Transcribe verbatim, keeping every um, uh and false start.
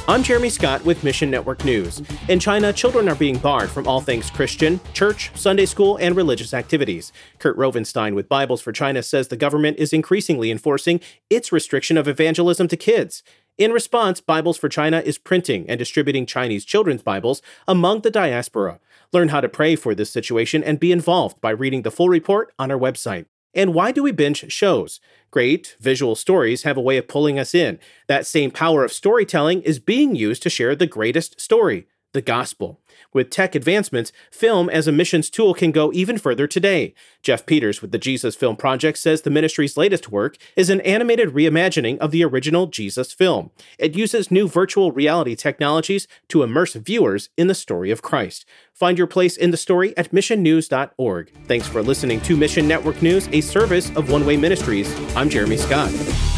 I'm Jeremy Scott with Mission Network News. In China, children are being barred from all things Christian, church, Sunday school, and religious activities. Kurt Rovenstein with Bibles for China says the government is increasingly enforcing its restriction of evangelism to kids. In response, Bibles for China is printing and distributing Chinese children's Bibles among the diaspora. Learn how to pray for this situation and be involved by reading the full report on our website. And why do we binge shows? Great visual stories have a way of pulling us in. That same power of storytelling is being used to share the greatest story, the gospel. With tech advancements, film as a missions tool can go even further today. Jeff Peters with the Jesus Film Project says the ministry's latest work is an animated reimagining of the original Jesus film. It uses new virtual reality technologies to immerse viewers in the story of Christ. Find your place in the story at mission news dot org. Thanks for listening to Mission Network News, a service of One Way Ministries. I'm Jeremy Scott.